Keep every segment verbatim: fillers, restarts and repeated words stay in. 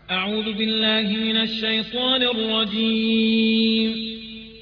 أعوذ بالله من الشيطان الرجيم.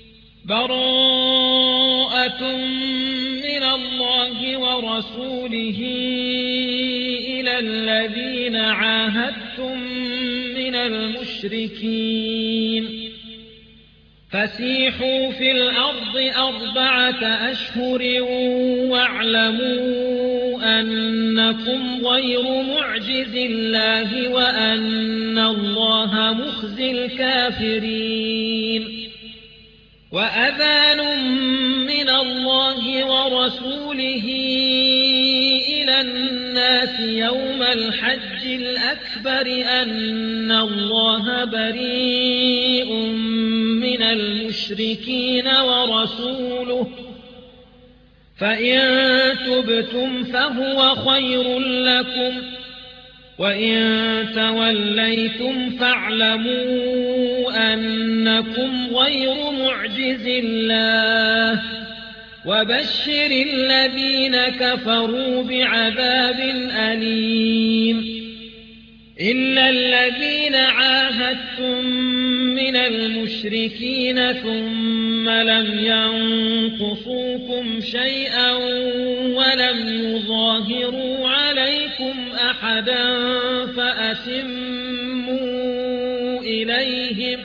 براءة من الله ورسوله إلى الذين عاهدتم من المشركين فسيحوا في الأرض أربعة أشهر واعلموا أنكم غير معجز الله وأن الله مخزي الكافرين. وأذان من الله ورسوله إلى الناس يوم الحج الأكبر أن الله بريء من المشركين ورسوله فإن تبتم فهو خير لكم وإن توليتم فاعلموا أنكم غير معجز الله وبشر الذين كفروا بعذاب أليم. إلا الذين عاهدتم من المشركين ثم لم ينقصوكم شيئا ولم يظاهروا عليكم أحدا فأتموا إليهم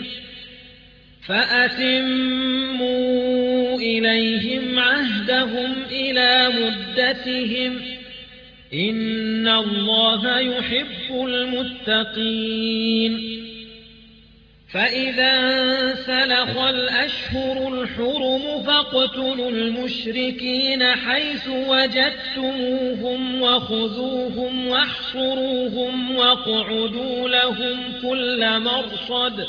فأتموا إليهم عهدهم إلى مدتهم إن الله يحب المتقين. فإذا انسلخ الأشهر الحرم فاقتلوا المشركين حيث وجدتموهم وخذوهم واحصروهم واقعدوا لهم كل مرصد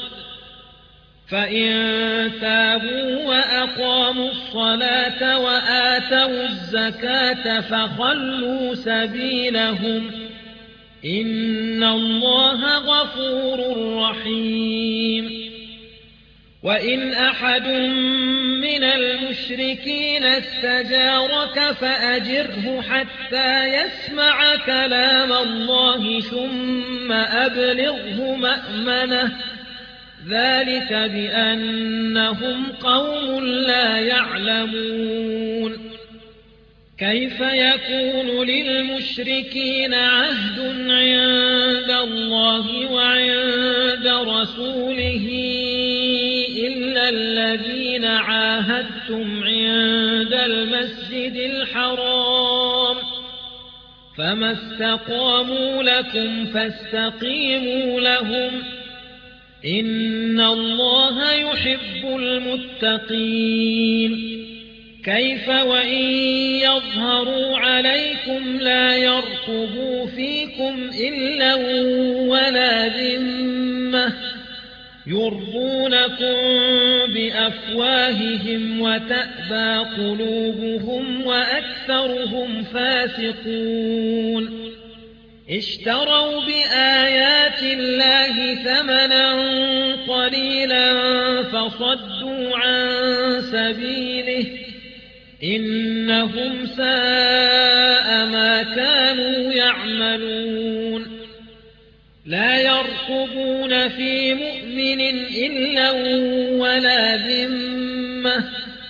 فإن تابوا وأقاموا الصلاة وآتوا الزكاة فخلوا سبيلهم إن الله غفور رحيم. وإن أحد من المشركين استجارك فأجره حتى يسمع كلام الله ثم أبلغه مأمنه ذلك بأنهم قوم لا يعلمون. كيف يكون للمشركين عهد عند الله وعند رسوله إلا الذين عاهدتم عند المسجد الحرام فما استقاموا لكم فاستقيموا لهم إن الله يحب المتقين. كيف وإن يظهروا عليكم لا يرقبوا فيكم إلا ولا ذمة يرضونكم بأفواههم وتأبى قلوبهم وأكثرهم فاسقون. اشتروا بآيات الله ثمنا قليلا فصدوا عن سبيله إنهم ساء ما كانوا يعملون. لا يرقبون في مؤمن إلا ولا ذمة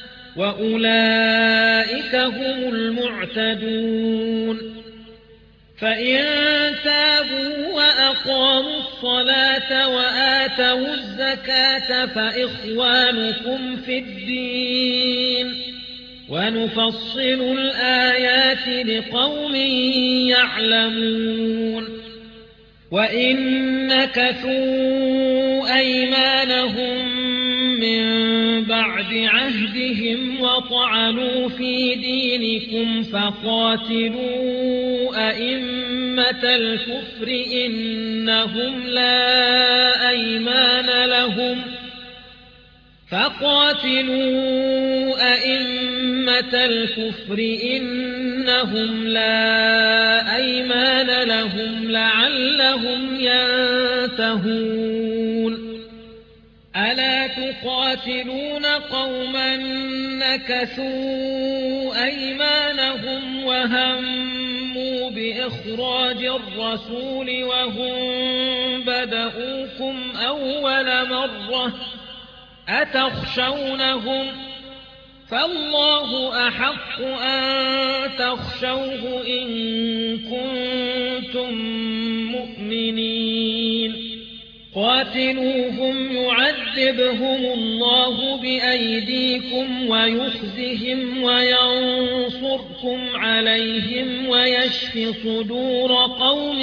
وأولئك هم المعتدون. فإن تابوا وأقاموا الصلاة وآتوا الزكاة فإخوانكم في الدين ونفصل الآيات لقوم يعلمون. وإن نكثوا أيمانهم من بعد عهدهم وطعنوا في دينكم فقاتلوا أئمة الكفر إنهم لا أيمان لهم فقاتلوا أئمة الكفر إنهم لا أيمان لهم لعلهم ينتهون. ألا تقاتلون قوما نكثوا أيمانهم وهموا بإخراج الرسول وهم بدؤوكم أول مرة أتخشونهم فالله أحق أن تخشوه إن كنتم مؤمنين قاتلوهم يعذبهم الله بأيديكم ويخزهم وينصركم عليهم ويشف صدور قوم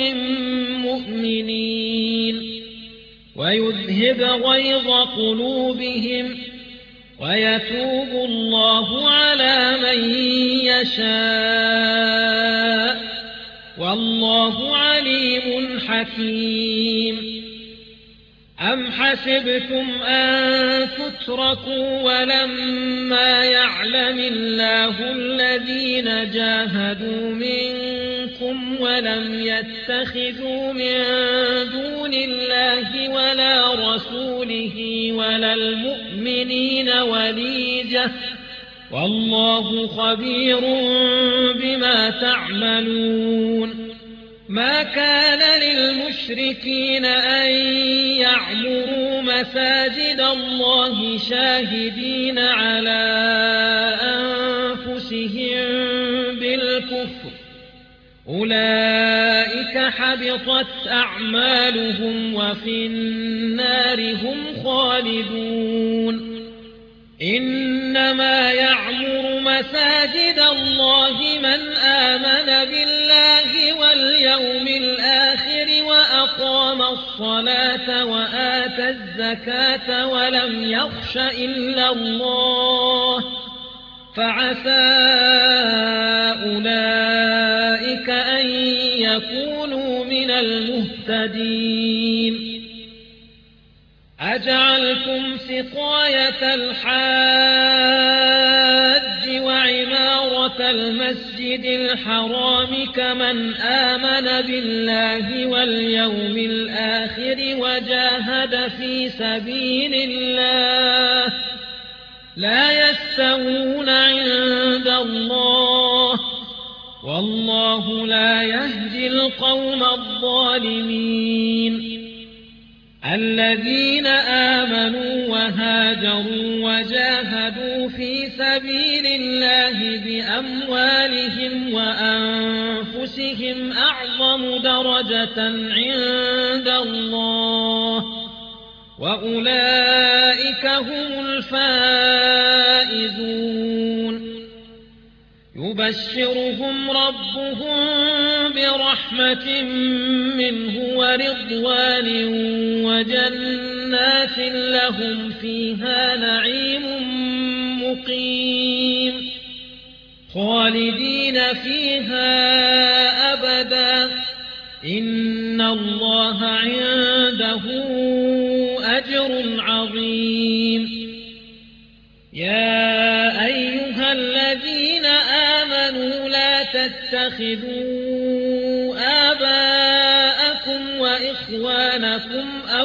مؤمنين ويذهب غيظ قلوبهم ويتوب الله على من يشاء والله عليم حكيم أم حسبتم أن تتركوا ولما يعلم الله الذين جاهدوا منكم ولم يتخذوا من دون الله ولا رسوله ولا المؤمنين وليجة والله خبير بما تعملون ما كان للمشركين أن يعمروا مساجد الله شاهدين على أنفسهم بالكفر أولئك حبطت أعمالهم وفي النار هم خالدون إنما يعمر مساجد الله من آمن بالله واليوم الآخر وأقام الصلاة وآتى الزكاة ولم يخش إلا الله فعسى أولئك أن يكونوا من المهتدين أجعلتم سقاية الحاج وعمارة المسجد الحرام كمن آمن بالله واليوم الآخر وجاهد في سبيل الله لا يستوون عند الله والله لا يهدي القوم الظالمين الذين آمنوا وهاجروا وجاهدوا في سبيل الله بأموالهم وأنفسهم أعظم درجة عند الله وأولئك هم الفائزون يبشرهم ربهم برحمة منه ورضوان وجنات لهم فيها نعيم مقيم خالدين فيها أبدا إن الله عنده أجر عظيم يا أيها الذين آمنوا لا تتخذوا آباءكم وإخوانكم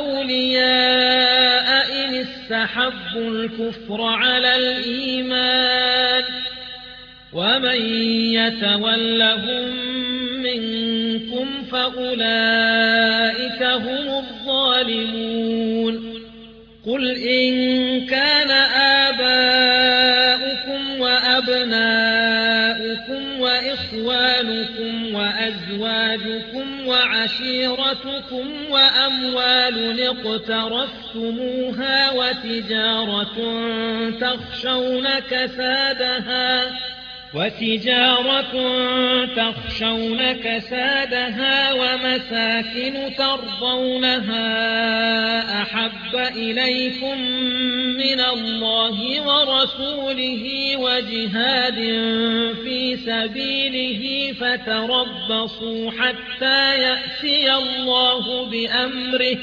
أولياء إن استحبوا الكفر على الإيمان ومن يتولهم منكم فأولئك هم الظالمون قل إن كان آباؤكم وأبناؤكم وإخوانكم وأزواجكم وعشيرتكم وأموال اقترفتموها وتجارة تخشون كسادها وتجارة تخشون كسادها ومساكن ترضونها أحب إليكم من الله ورسوله وجهاد في سبيله فتربصوا حتى يأتي الله بأمره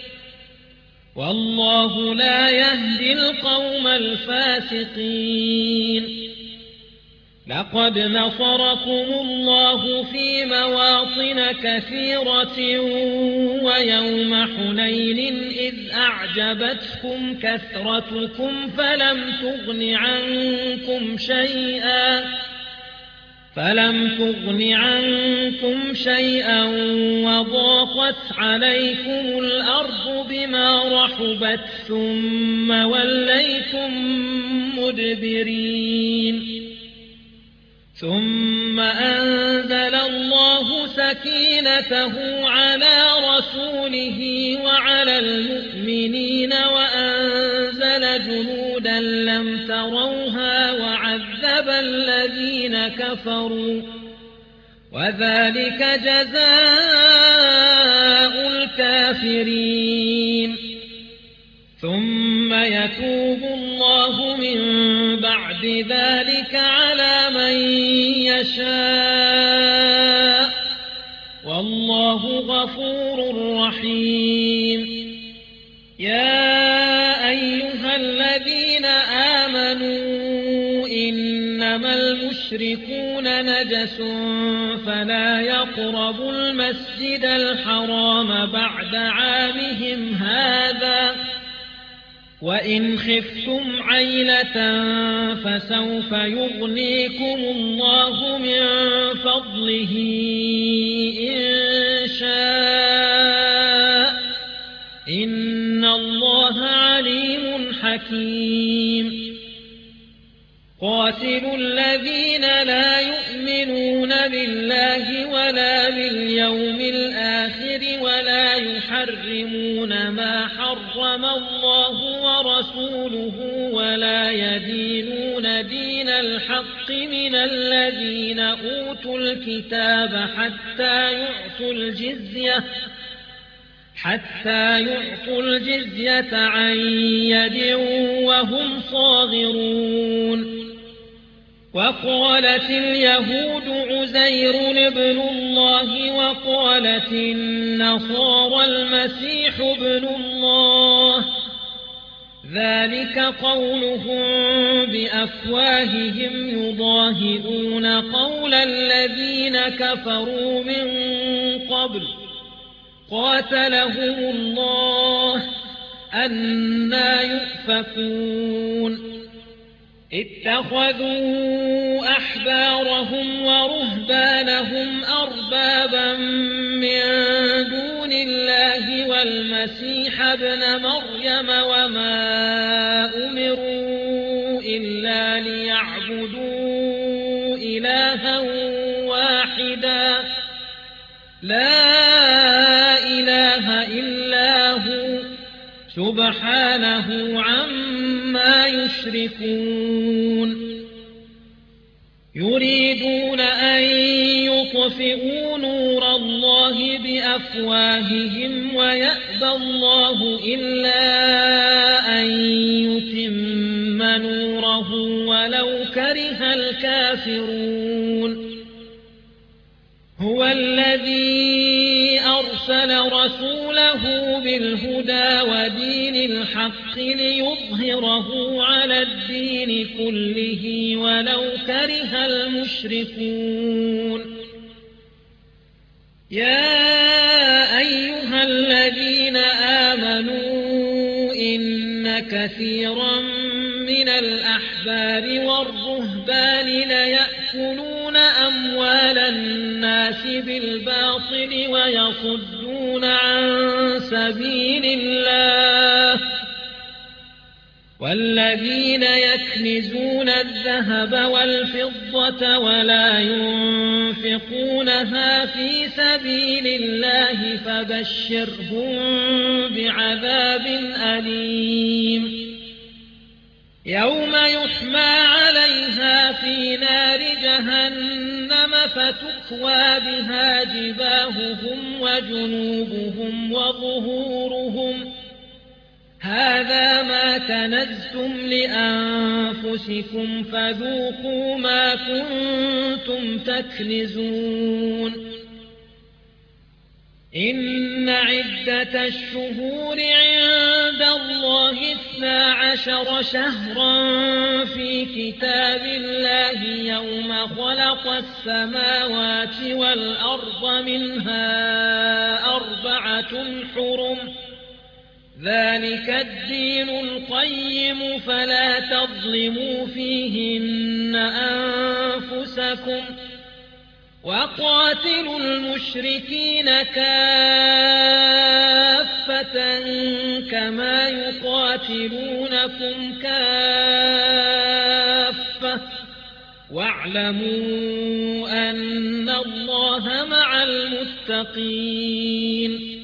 والله لا يهدي القوم الفاسقين لقد نصركم الله في مواطن كثيرة ويوم حنين إذ أعجبتكم كثرتكم فلم تغن عنكم شيئا فلم تغن عنكم شيئا وضاقت عليكم الأرض بما رحبت ثم وليتم مدبرين ثم أنزل الله سكينته على رسوله وعلى المؤمنين وأنزل جنودا لم تروها وعذب الذين كفروا وذلك جزاء الكافرين ثم يتوب الله من بعد ذلك على من يشاء والله غفور رحيم يا أيها الذين آمنوا إنما المشركون نجس فلا يقربوا المسجد الحرام بعد عامهم هذا وإن خفتم عيلة فسوف يغنيكم الله من فضله إن شاء إن الله عليم حكيم قاتلوا الذين لا يؤمنون بالله ولا باليوم الآخر ولا يحرمون ما حرم الله ورسوله ولا يدينون دين الحق من الذين أوتوا الكتاب حتى يعطوا الجزية حتى يعطوا الجزية عن يد وهم صاغرون وقالت اليهود عزير ابن الله وقالت النصارى المسيح ابن الله ذلك قولهم بأفواههم يضاهئون قول الذين كفروا من قبل قاتلهم الله أنى يؤفكون اتخذوا أحبارهم ورهبانهم أربابا من دون الله والمسيح ابن مريم وما أمروا إلا ليعبدوا إلها واحدا لا إله إلا هو سبحانه عما يشركون يريدون أن يطفئوا نور الله بأفواههم ويأبى الله إلا أن يتم نوره ولو كره الكافرون هو الذي أرسل رسوله بالهدى ودين الحق ليظهره على الدين كله ولو كره المشركون يا أيها الذين آمنوا إن كثيرا من الأحبار والرهبان ليأكلون أموال الناس بالباطل ويصدون عن سبيل الله والذين يكنزون الذهب والفضة ولا ينفقونها في سبيل الله فبشرهم بعذاب أليم يوم يحمى عليها في نار جهنم فتكوى بها جباههم وجنوبهم وظهورهم هذا ما كنزتم لأنفسكم فذوقوا ما كنتم تكنزون إن عدة الشهور عند الله اثنا عشر شهرا في كتاب الله يوم خلق السماوات والأرض منها أربعة حرم ذلك الدين القيم فلا تظلموا فيهن أنفسكم وقاتلوا المشركين كافة كما يقاتلونكم كافة واعلموا أن الله مع المتقين.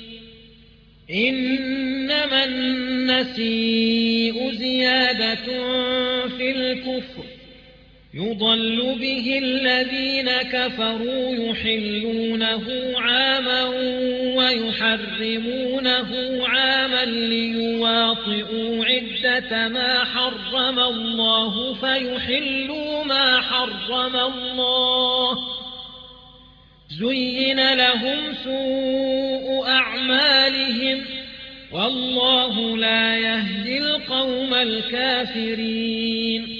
إنما النسيء زيادة في الكفر يضل به الذين كفروا يحلونه عاما ويحرمونه عاما ليواطئوا عدة ما حرم الله فيحلوا ما حرم الله. زين لهم سوء أعمالهم والله لا يهدي القوم الكافرين.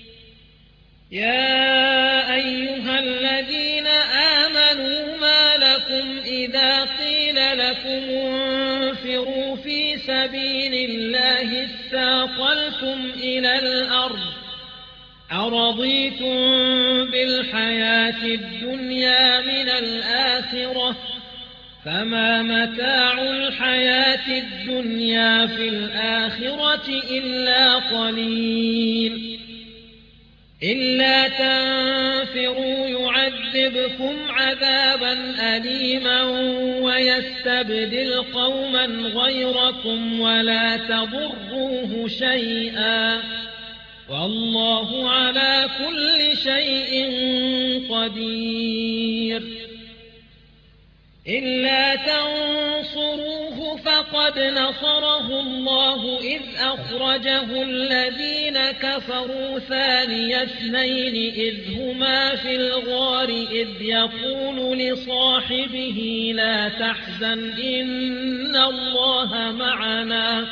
يا أيها الذين آمنوا ما لكم إذا قيل لكم انفروا في سبيل الله اثاقلتم إلى الأرض أرضيتم بالحياة الدنيا من الآخرة فما متاع الحياة الدنيا في الآخرة إلا قليل. إلا تنفروا يعذبكم عذابا أليما ويستبدل قوما غيركم ولا تضروه شيئا والله على كل شيء قدير. إلا تنصروه فقد نصره الله إذ أخرجه الذين كفروا ثاني اثنين إذ هما في الغار إذ يقول لصاحبه لا تحزن إن الله معنا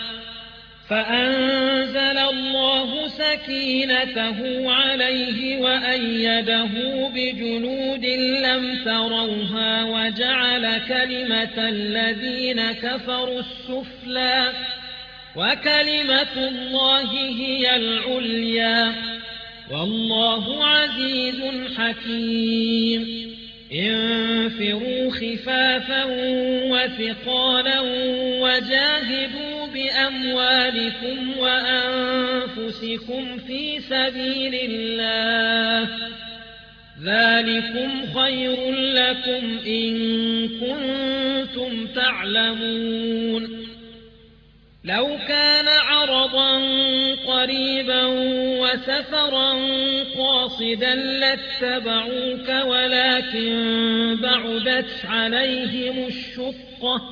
فأنزل الله سكينته عليه وأيده بجنود لم تروها وجعل كلمة الذين كفروا السفلى وكلمة الله هي العليا والله عزيز حكيم. انفروا خفافا وثقالا وجاهدوا بأموالكم وأنفسكم في سبيل الله ذلكم خير لكم إن كنتم تعلمون. لو كان عرضا قريبا وسفرا قاصدا لاتبعوك ولكن بعدت عليهم الشقة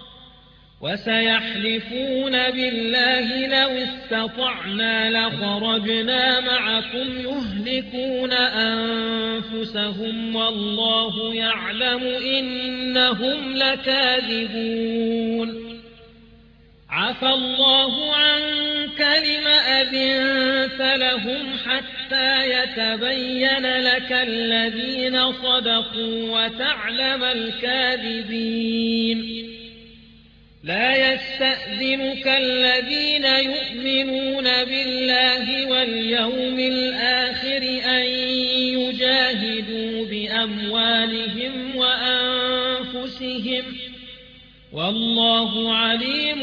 وسيحلفون بالله لو استطعنا لخرجنا معكم يهلكون أنفسهم والله يعلم إنهم لكاذبون. عفى الله عنك لم أذنت لهم حتى يتبين لك الذين صدقوا وتعلم الكاذبين. لا يستأذنك الذين يؤمنون بالله واليوم الآخر أن يجاهدوا بأموالهم وأنفسهم والله عليم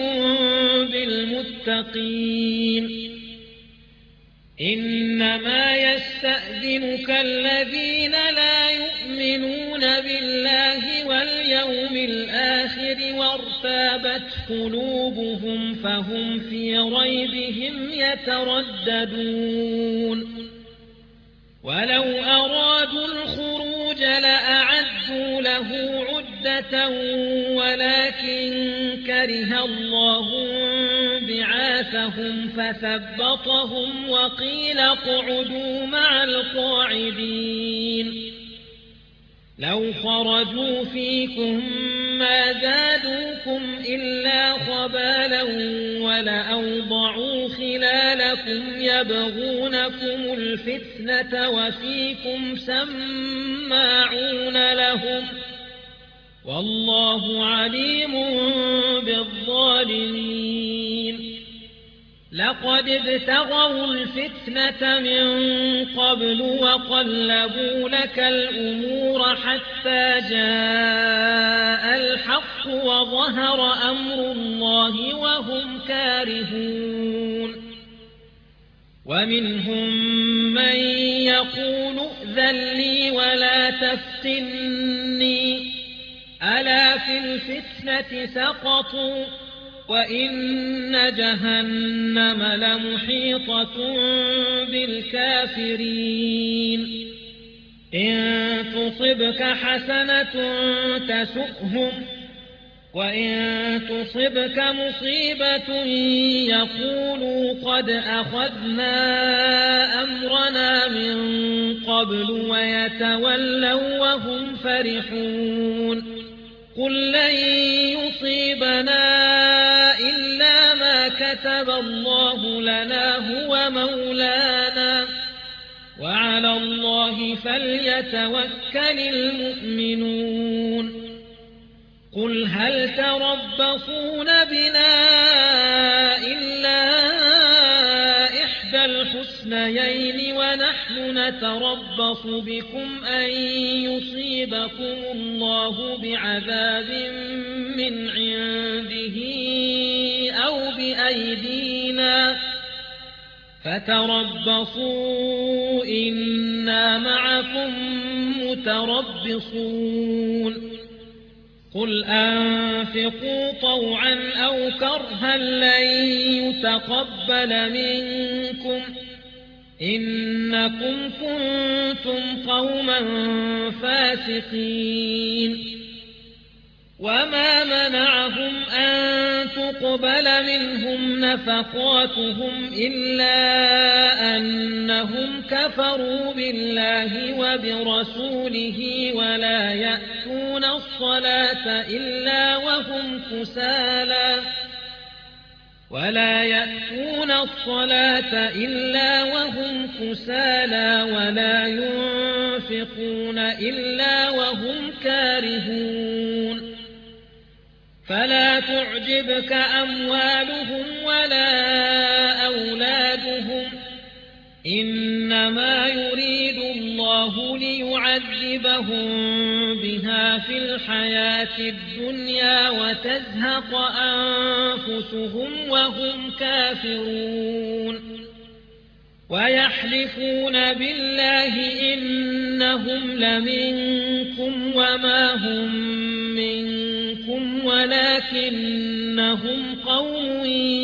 بالمتقين. إنما يستأذنك الذين لا يؤمنون بالله واليوم الآخر وارتابت قلوبهم فهم في ريبهم يترددون. ولو أرادوا الخروج لأعدوا له عدة ولكن كره الله بعاثهم فثبطهم وقيل اقعدوا مع القاعدين. لو خرجوا فيكم ما زادوكم إلا خبالا ولأوضعوا خلالكم يبغونكم الفتنة وفيكم سماعون لهم والله عليم بالظالمين. لقد ابتغوا الفتنة من قبل وقلبوا لك الأمور حتى جاء الحق وظهر أمر الله وهم كارهون ومنهم من يقول ائذن لي ولا تفتني ألا في الفتنة سقطوا وإن جهنم لمحيطة بالكافرين إن تصبك حسنة تسؤهم وإن تصبك مصيبة يقولوا قد أخذنا أمرنا من قبل ويتولوا وهم فرحون قل لن يصيبنا إلا ما كتب الله لنا هو مولانا وعلى الله فليتوكل المؤمنون قل هل تربصون بنا إلا إحدى الحسنيين ونحن نتربص بكم أن يصيبكم الله بعذاب من عنده أو بأيدينا فتربصوا إنا معكم متربصون قل أنفقوا طوعا أو كرها لن يتقبل منكم إنكم كنتم قوما فاسقين وما منعهم أن تقبل منهم نفقاتهم إلا أنهم كفروا بالله وبرسوله ولا يأتون الصلاة إلا وهم كسالى ولا يأتون الصلاة إلا وهم كسالى ولا ينفقون إلا وهم كارهون فلا تعجبك أموالهم ولا أولادهم إنما يريد الله ليعذبهم بها في الحياة الدنيا وتزهق أنفسهم وهم كافرون ويحلفون بالله إنهم لمنكم وما هم منكم ولكنهم قوم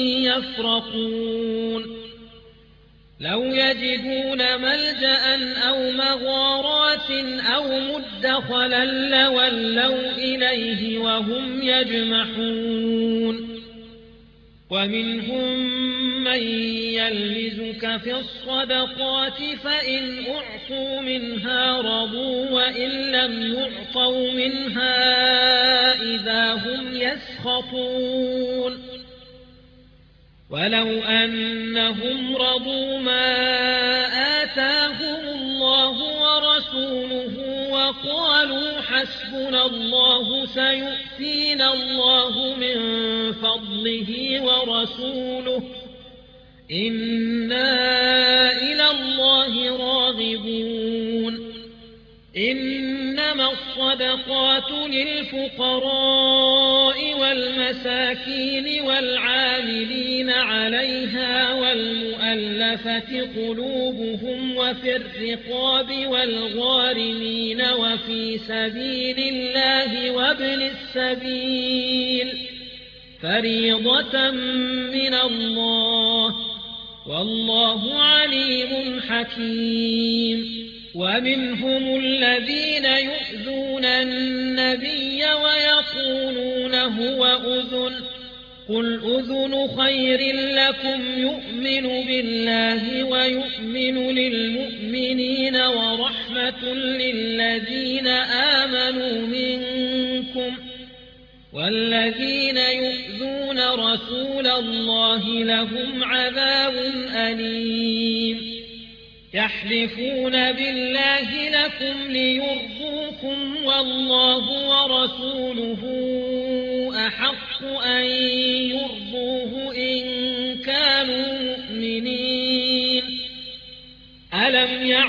يفرقون لو يجدون ملجأ أو مغارات أو مدخلا لولوا إليه وهم يجمحون ومنهم من يلمزك في الصدقات فإن أعطوا منها رضوا وإن لم يعطوا منها إذا هم يسخطون ولو أنهم رضوا ما آتاهم الله ورسوله وقالوا حسبنا الله سيؤتينا الله من فضله ورسوله إنا إلى الله راغبون إنما الصدقات للفقراء والمساكين والعاملين عليها والمؤلفة قلوبهم وفي الرقاب والغارمين وفي سبيل الله وابن السبيل فريضة من الله والله عليم حكيم ومنهم الذين يؤذون النبي ويقولون هو أذن قل أذن خير لكم يؤمن بالله ويؤمن للمؤمنين ورحمة للذين آمنوا منكم والذين يؤذون رسول الله لهم عذاب أليم يحلفون بالله لكم ليرضوكم والله ورسوله أحق أن يرضوه إن كانوا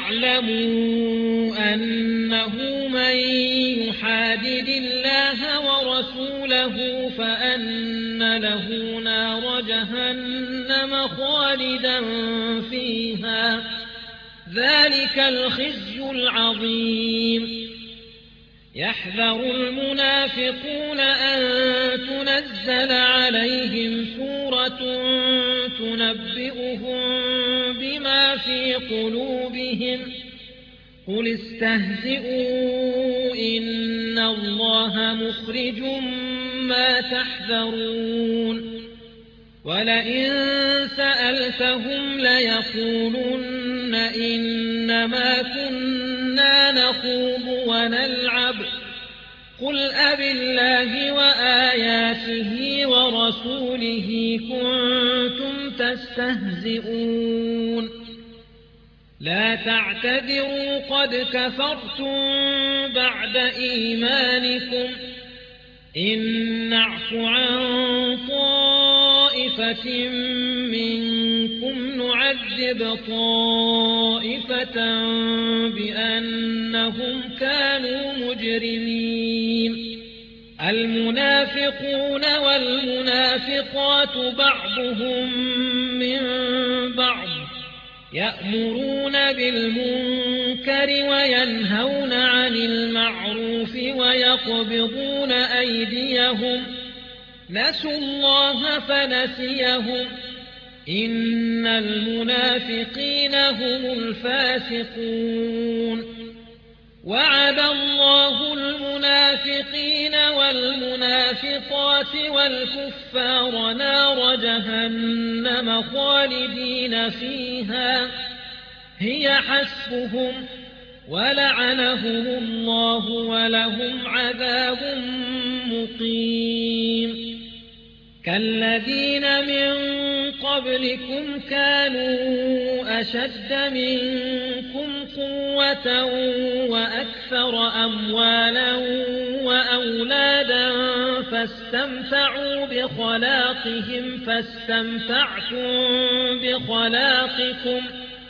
ليعلموا أنه من يحادد الله ورسوله فأن له نار جهنم خالدا فيها ذلك الخزي العظيم. يحذر المنافقون أن تنزل عليهم سورة تنبئهم بما في قلوبهم قل استهزئوا إن الله مخرج ما تحذرون. ولئن سألتهم ليقولن إنما كنا نخوض ونلعب قل أبالله وآياته ورسوله كنتم تستهزئون لا تعتذروا قد كفرتم بعد إيمانكم إن نعف عن طائفة منكم نعذب طائفة بأنهم كانوا مجرمين. المنافقون والمنافقات بعضهم من بعض يأمرون بالمنكر وينهون عن المعروف ويقبضون أيديهم نسوا الله فنسيهم إن المنافقين هم الفاسقون. وعد الله المنافقين والمنافقات والكفار نار جهنم خالدين فيها هي حسبهم ولعنهم الله ولهم عذاب مقيم. كالذين من قبلكم كانوا أشد منكم قوة وأكثر أموالا وأولادا فاستمتعوا بخلاقهم فاستمتعتم بخلاقكم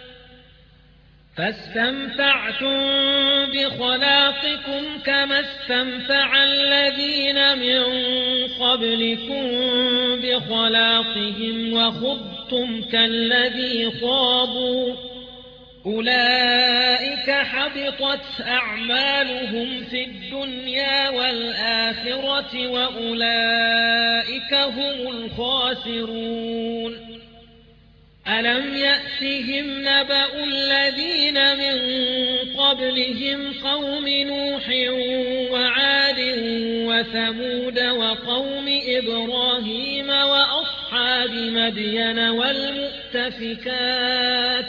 فاستمتعتم بخلاقكم كما استمتع الذين من قبلكم بخلاقهم وخضتم كالذي خاضوا أولئك حبطت أعمالهم في الدنيا والآخرة وأولئك هم الخاسرون. ألم يأتهم نبأ الذين من قبلهم قوم نوح وعاد وثمود وقوم إبراهيم وأصحاب مدين والمؤتفكات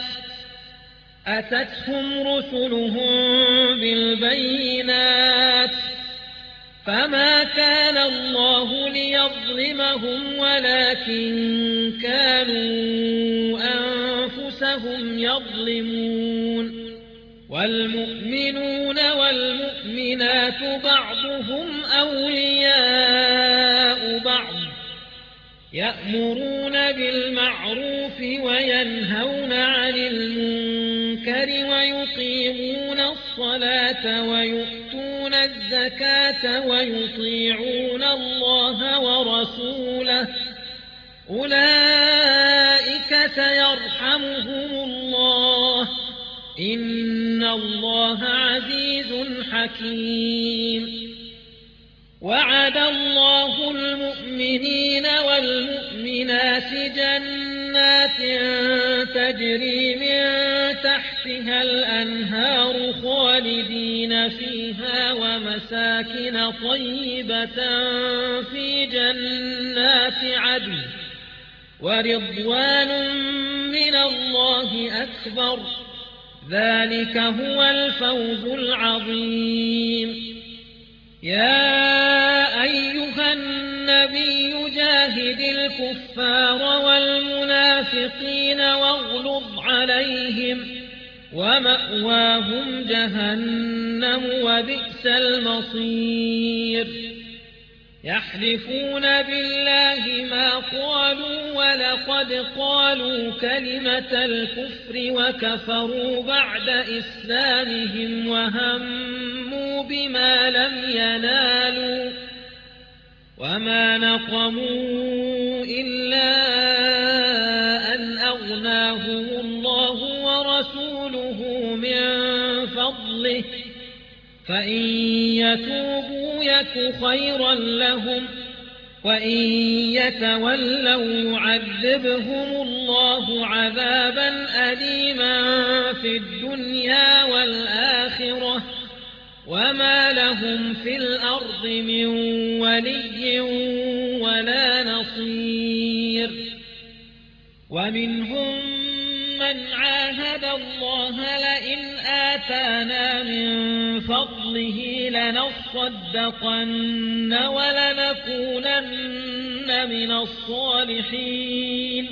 أتتهم رسلهم بالبينات فما كان الله ليظلمهم ولكن كانوا أنفسهم يظلمون. والمؤمنون والمؤمنات بعضهم أولياء بعض يأمرون بالمعروف وينهون عن المنكر ويقيمون الصلاة ويؤتون الزكاة ويطيعون الله ورسوله أولئك سيرحمهم الله إن الله عزيز حكيم. وعد الله المؤمنين والمؤمنات جنات تجري من تحتها الأنهار خالدين فيها ومساكن طيبة في جنات عدن ورضوان من الله أكبر ذلك هو الفوز العظيم. يا أيها النبي جاهد الكفار والمنافقين واغلظ عليهم ومأواهم جهنم وبئس المصير. يحلفون بالله ما قالوا ولقد قالوا كلمة الكفر وكفروا بعد إسلامهم وهموا بما لم ينالوا وما نقموا إلا أن أغناهم الله ورسوله من فضله فإن يتوبوا يك خيرا لهم وإن يتولوا يعذبهم الله عذابا أليما في الدنيا والآخرة وما لهم في الأرض من ولي ولا نصير. ومنهم من عاهد الله لئن آتانا من فضله لنصدقن ولنكونن من الصالحين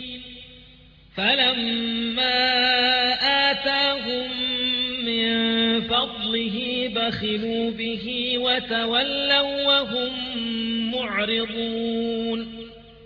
فلما آتاهم من فضله بخلوا به وتولوا وهم معرضون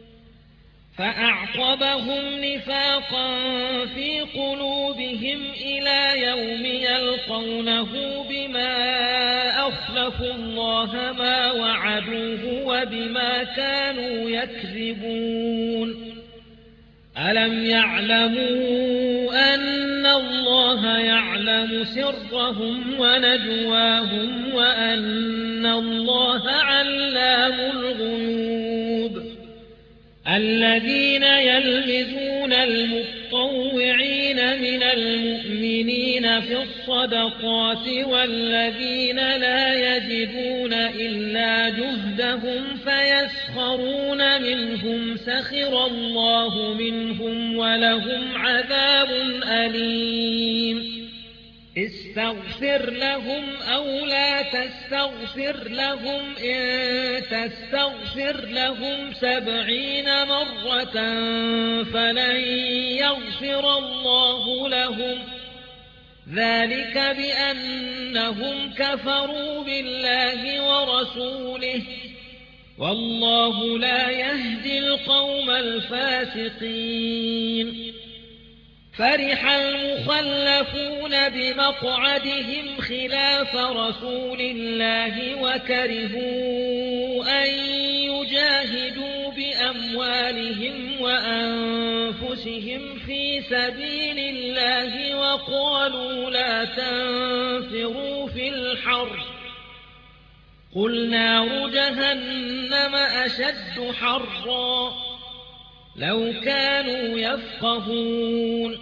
فأعقبهم نفاقا في قلوبهم إلى يوم يلقونه بما أخلفوا الله ما وعدوه وبما كانوا يكذبون. ألم يعلموا أن الله يعلم سرهم ونجواهم وأن الله علام الغيوب. الذين يلمزون المطوعين من المؤمنين في الصدقات والذين لا يجدون إلا جهدهم فيسخرون منهم سخر الله منهم ولهم عذاب أليم. استغفر لهم أو لا تستغفر لهم إن تستغفر لهم سبعين مرة فلن يغفر الله لهم ذلك بأنهم كفروا بالله ورسوله والله لا يهدي القوم الفاسقين. فرح المخلفون بمقعدهم خلاف رسول الله وكرهوا أن يجاهدوا بأموالهم وأنفسهم في سبيل الله وقالوا لا تنفروا في الحر قل نار جهنم أشد حرا لو كانوا يفقهون.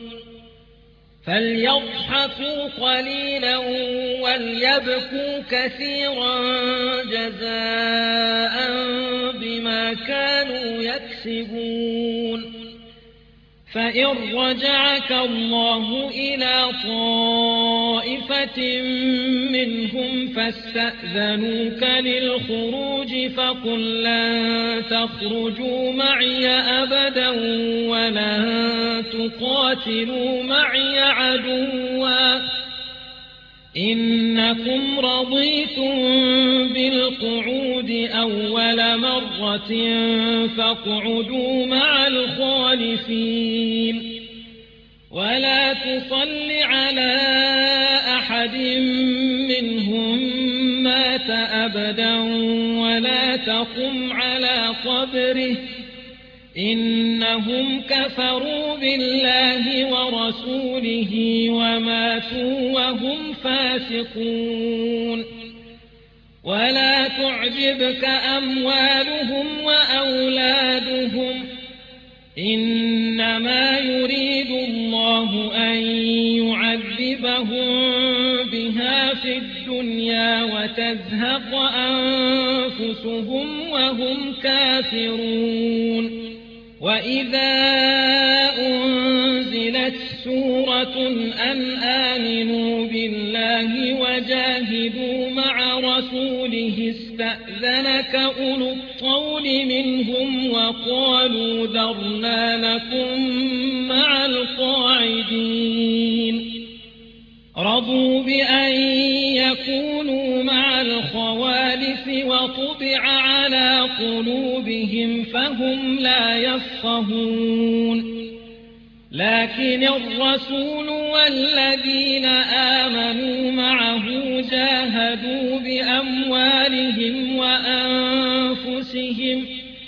فليضحكوا قليلا وليبكوا كثيرا جزاء بما كانوا يكسبون. فإن رجعك الله إلى طائفة منهم فاستأذنوك للخروج فقل لن تخرجوا معي أبدا ولن تقاتلوا معي عدوا إنكم رضيتم بالقعود أول مرة فاقعدوا مع الخالفين ولا تصل على أحد منهم مات أبدا ولا تقم على قبره إنهم كفروا بالله ورسوله وماتوا وهم فاسقون. ولا تعجبك أموالهم وأولادهم إنما يريد الله أن يعذبهم بها في الدنيا وتزهق أنفسهم وهم كافرون. وإذا أنزلت سورة أن آمنوا بالله وجاهدوا مع رسوله استأذنك أولو الطول منهم وقالوا ذرنا لكم مع القاعدين. رضوا بأن يكونوا مع الخوالف وطبع على قلوبهم فهم لا يفقهون لكن الرسول والذين آمنوا معه جاهدوا بأموالهم وأنفسهم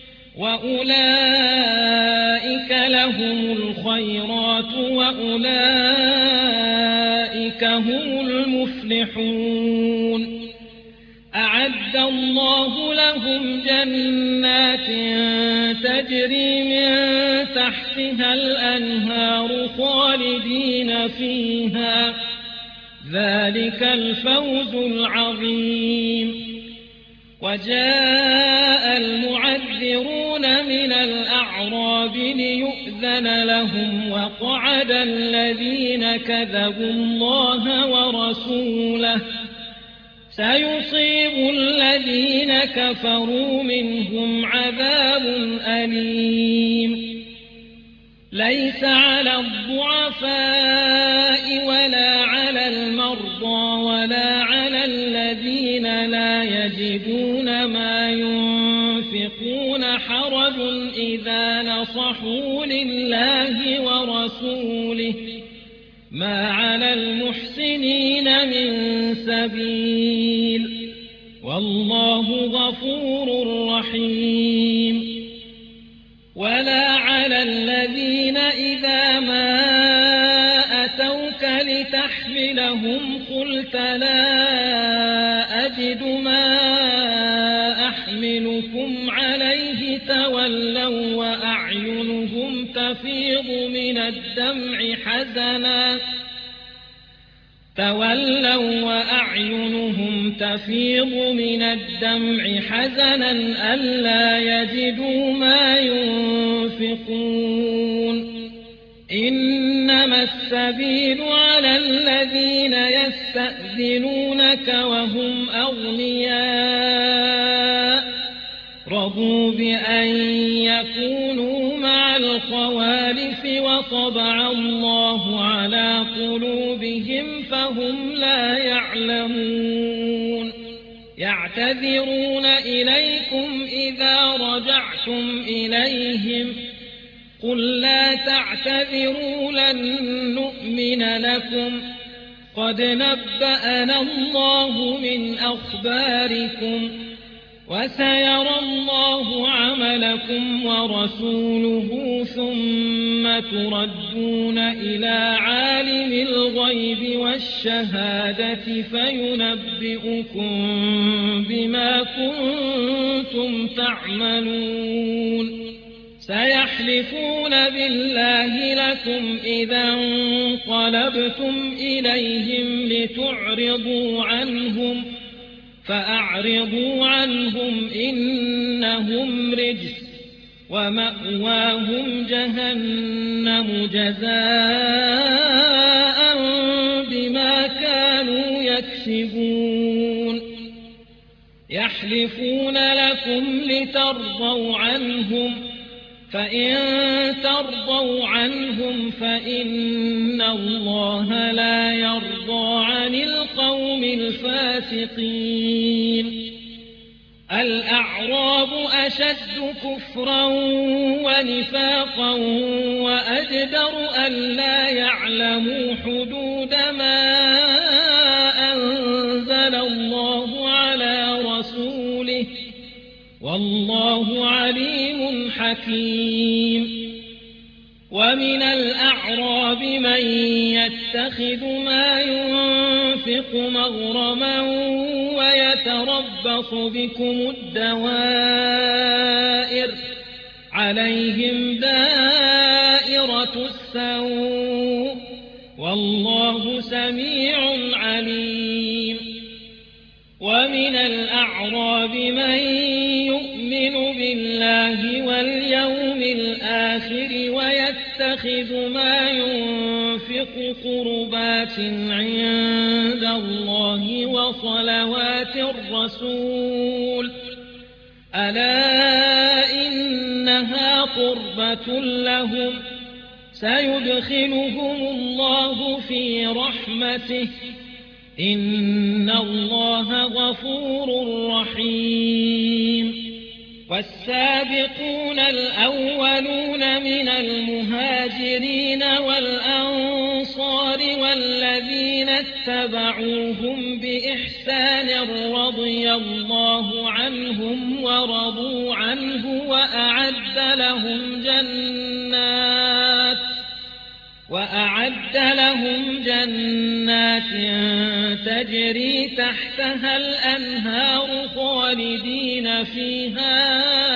وأولئك لهم الخيرات وأولئك هم المفلحون أعد الله لهم جنات تجري من تحتها الأنهار خالدين فيها ذلك الفوز العظيم وجاء المعذرون من الأعراب ليؤذن لهم وقعد الذين كذبوا الله ورسوله سيصيب الذين كفروا منهم عذاب أليم ليس على الضعفاء ولا على المرضى ولا على الذين لا يجدون ما ينفقون حرج إذا نصحوا لله ورسوله ما على المحسنين من سبيل والله غفور رحيم ولا على الذين إذا ما أتوك لتحملهم قلت لا أجد ما أحملكم عليه تولوا وأعينهم تفيض من الدمع حزنا تولوا وأعينهم تفيض من الدمع حزنا ألا يجدوا ما ينفقون إنما السبيل على الذين يستأذنونك وهم أغنياء رضوا بأن يكونوا مع الخوالف وطبع الله على قلوبهم فهم لا يعلمون يعتذرون إليكم إذا رجعتم إليهم قل لا تعتذروا لن نؤمن لكم قد نبأنا الله من أخباركم وسيرى الله عملكم ورسوله ثم تردون إلى عالم الغيب والشهادة فينبئكم بما كنتم تعملون سيحلفون بالله لكم إذا انقلبتم إليهم لتعرضوا عنهم فأعرضوا عنهم إنهم رجس ومأواهم جهنم جزاء بما كانوا يكسبون يحلفون لكم لترضوا عنهم فإن ترضوا عنهم فإن الله لا يرضى عن القوم الفاسقين الأعراب أشد كفرا ونفاقا وأجدر ألا يعلموا حدود ما أنزل الله على رسوله والله عليم حكيم ومن الأعراب من يتخذ ما ينفق مغرما ويتربص بكم الدوائر عليهم دائرة السوء والله سميع عليم ومن الأعراب من يؤمن بالله واليوم الآخر ويتخذ ما ينفق قربات عند الله وصلوات الرسول ألا إنها قربة لهم سيدخلهم الله في رحمته إن الله غفور رحيم. والسابقون الأولون من المهاجرين والأنصار والذين اتبعوهم بإحسان رضي الله عنهم ورضوا عنه وأعد لهم جنات وأعد لهم جنات تجري تحتها الأنهار خالدين فيها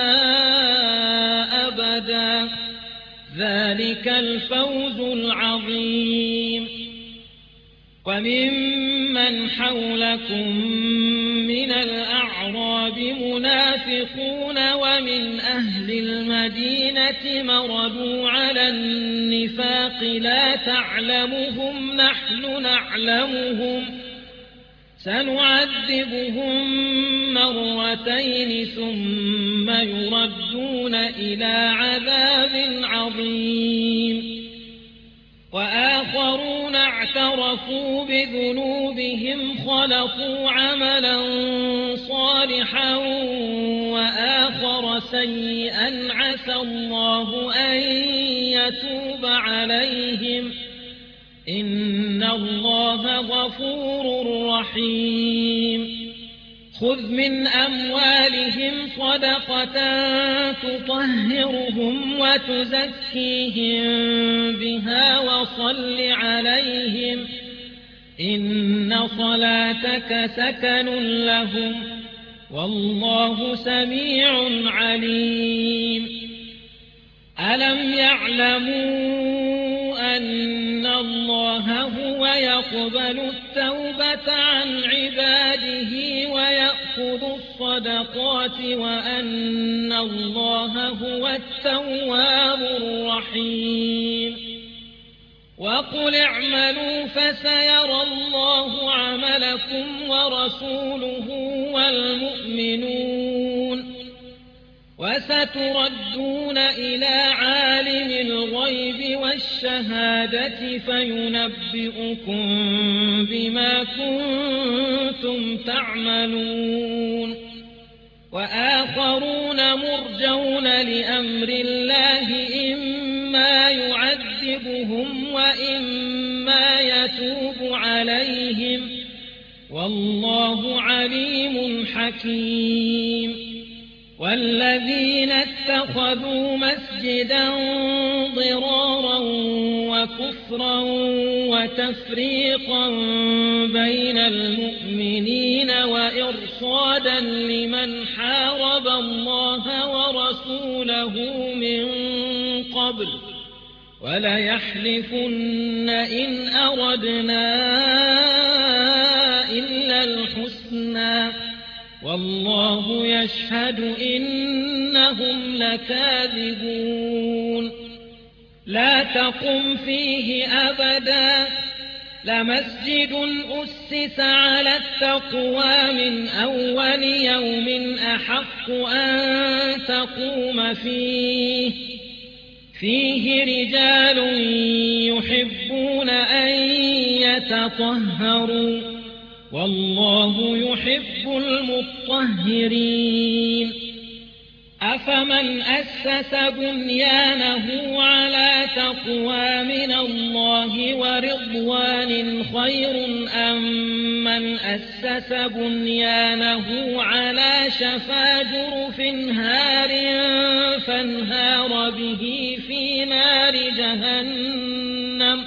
أبدا، ذلك الفوز العظيم. وممن حولكم من الأعراب منافقون ومن أهل المدينة مردوا على النفاق لا تعلمهم نحن نعلمهم سنعذبهم مرتين ثم يردون إلى عذاب عظيم. وآخرون اعترفوا بذنوبهم خلطوا عملا صالحا وآخر سيئا عسى الله أن يتوب عليهم إن الله غفور رحيم. خذ من أموالهم صدقة تطهرهم وتزكيهم بها وصل عليهم إن صلاتك سكن لهم والله سميع عليم. ألم يعلموا أن الله هو يقبل التوبة عن عباده ويأخذ الصدقات وأن الله هو التواب الرحيم. وقل اعملوا فسيرى الله عملكم ورسوله والمؤمنون وستردون إلى عالم الغيب والشهادة فينبئكم بما كنتم تعملون. وآخرون مرجون لأمر الله إما يعذبهم وإما يتوب عليهم والله عليم حكيم. والذين اتخذوا مسجدا ضرارا وكفرا وتفريقا بين المؤمنين وإرصادا لمن حارب الله ورسوله من قبل وليحلفن إن أردنا إلا الحسنى والله يشهد إنهم لكاذبون. لا تقم فيه أبدا لمسجد أسس على التقوى من أول يوم أحق أن تقوم فيه فيه رجال يحبون أن يتطهروا والله يحب المطهرين. أفمن أسس بنيانه على تقوى من الله ورضوان خير أم من أسس بنيانه على شفا جرف هار فانهار به في نار جهنم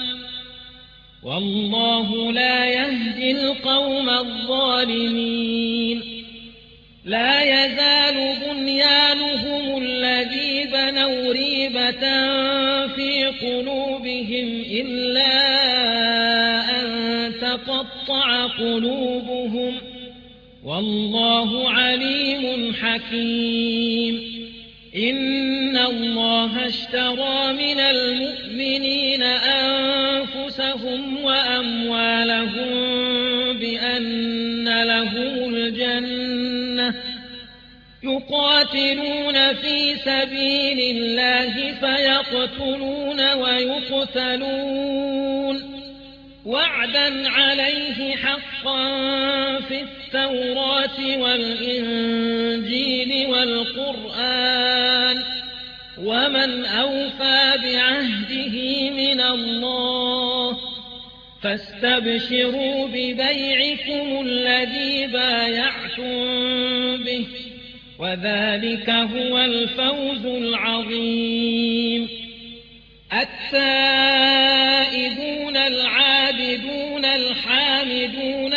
والله لا يهدي القوم الظالمين. لا يزال بنيانهم الذي بنوا ريبة في قلوبهم إلا أن تقطع قلوبهم والله عليم حكيم. إن الله اشترى من المؤمنين أنفسهم وأموالهم بأن لهم الجنة يقاتلون في سبيل الله فيقتلون ويقتلون وعدا عليه حقا في التوراة والإنجيل والقرآن ومن أوفى بعهده من الله فاستبشروا ببيعكم الذي بايعتم به وذلك هو الفوز العظيم. التائبون العابدون الحامدون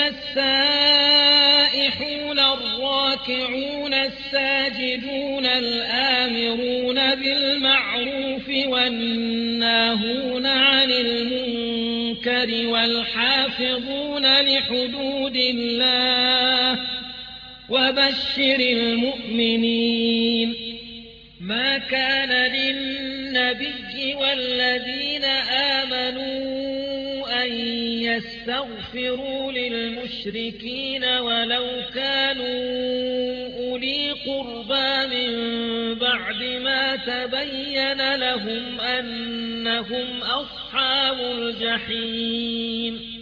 السائحون الراكعون الساجدون الآمرون بالمعروف والناهون عن المنكر والحافظون لحدود الله وبشر المؤمنين. ما كان للنبي والذين آمنوا أن يستغفروا للمشركين ولو كانوا أولي قربى من بعد ما تبين لهم أنهم أصحاب الجحيم.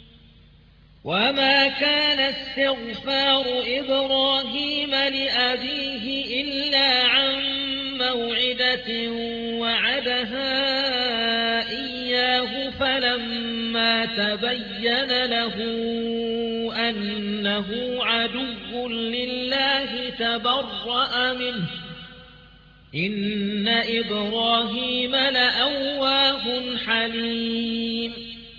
وما كان استغفار إبراهيم لأبيه إلا عن موعدة وعدها إياه فلما تبين له أنه عدو لله تبرأ منه إن إبراهيم لأواه حليم.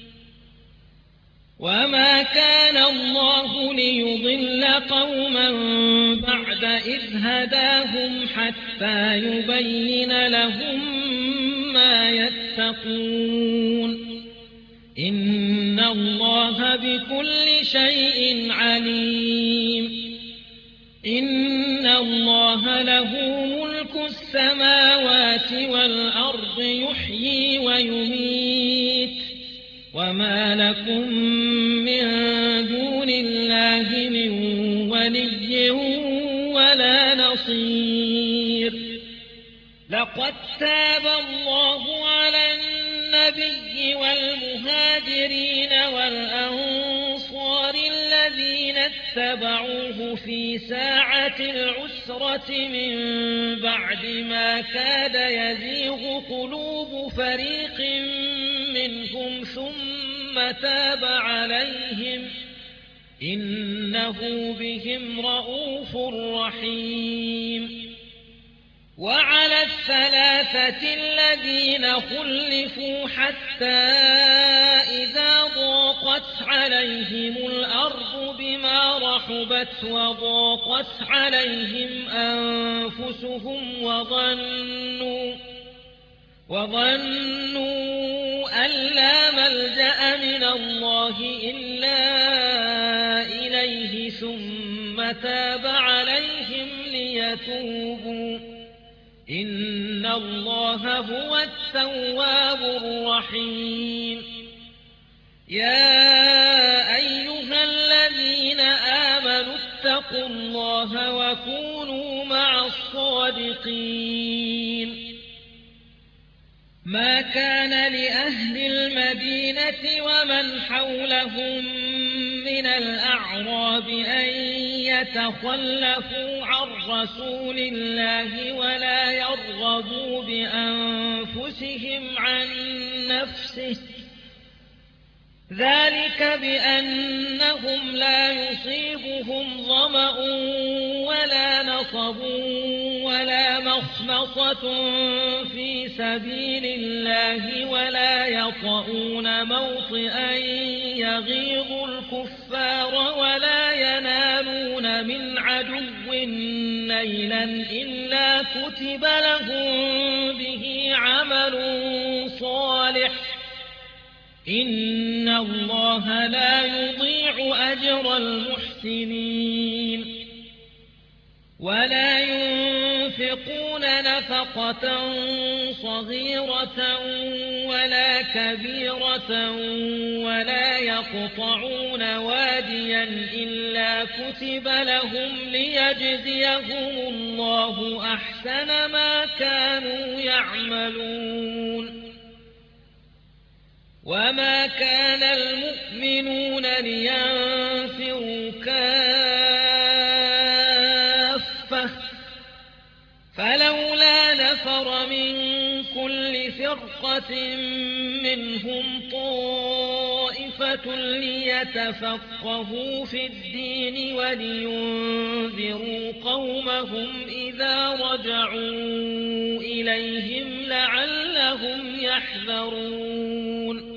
وما كان الله ليضل قوما بعد إذ هداهم حتى يبين لهم ما يتقون إن الله بكل شيء عليم. إن الله له ملك السماوات والأرض يحيي ويميت وما لكم من دون الله من ولي ولا نصير. لقد تاب الله على النبي والمهاجرين والأنصار الذين اتبعوه في ساعة العسرة من بعد ما كاد يزيغ قلوب فريق منهم ثم تاب عليهم إنه بهم رءوف رحيم. وعلى الثلاثة الذين خلفوا حتى إذا ضاقت عليهم الأرض بما رحبت وضاقت عليهم أنفسهم وظنوا وظنوا أن لا ملجأ من الله إلا إليه ثم تاب عليهم ليتوبوا إن الله هو التواب الرحيم. يا أيها الذين آمنوا اتقوا الله وكونوا مع الصادقين. ما كان لأهل المدينة ومن حولهم من الأعراب أن يتخلفوا عن رسول الله ولا يرغبوا بأنفسهم عن نفسه ذلك بأنهم لا يصيبهم ظمأ ولا نصب ولا مخمصة في سبيل الله ولا يطؤون موطئا يغيظ الكفار ولا ينالون من عدو نيلا إلا كتب لهم به عمل صالح إن الله لا يضيع أجر المحسنين. ولا ينفقون نفقة صغيرة ولا كبيرة ولا يقطعون واديا إلا كتب لهم ليجزيهم الله أحسن ما كانوا يعملون. وما كان المؤمنون لينفروا كافة فلولا نفر من كل فرقة منهم طائفة ليتفقهوا في الدين ولينذروا قومهم إذا رجعوا إليهم لعلهم يحذرون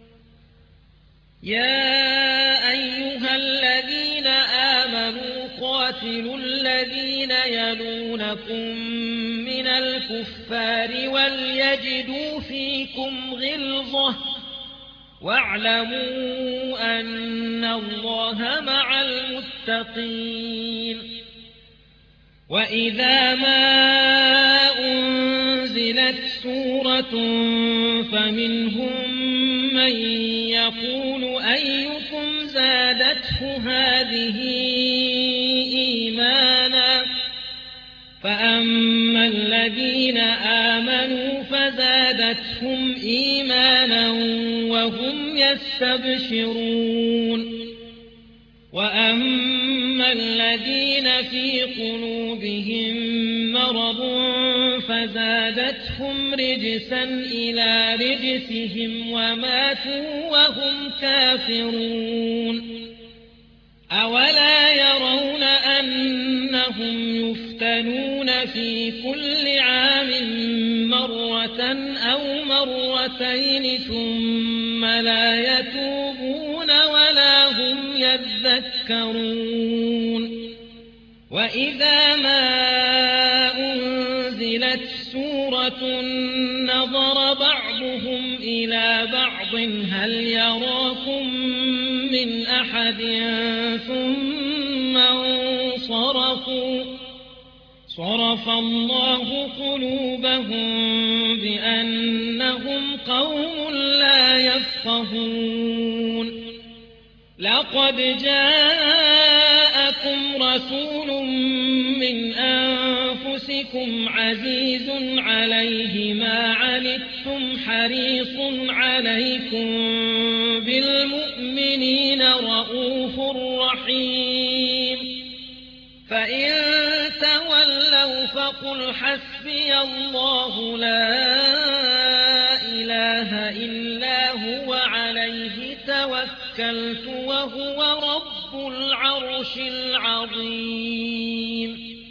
يا أيها الذين آمنوا قاتلوا الذين يلونكم من الكفار وليجدوا فيكم غلظة واعلموا أن الله مع المتقين وإذا ما أنزلت سورة فمنهم من يقول أيكم زادته هذه إيمانا فأما الذين آمنوا فزادتهم إيمانا وهم يستبشرون وأما الذين في قلوبهم مرض فزادتهم رجسا إلى رجسهم وماتوا وهم كافرون أولا يرون أنهم يفتنون في كل عام مرة أو مرتين ثم لا يتوبون ولا هم يذكرون وإذا ما أنزلت سورة نظر بعضهم إلى بعض هل يراكم من أحد ثم انصرفوا صرف الله قلوبهم بأنهم قوم لا يفقهون لقد جاءكم رسول من أنفسكم عزيز عليه ما عنتم حريص عليكم بالمؤمنين رؤوف رحيم فإن تولوا فقل حسبي الله لا إله إلا هو عليه توكلت وهو رب العرش العظيم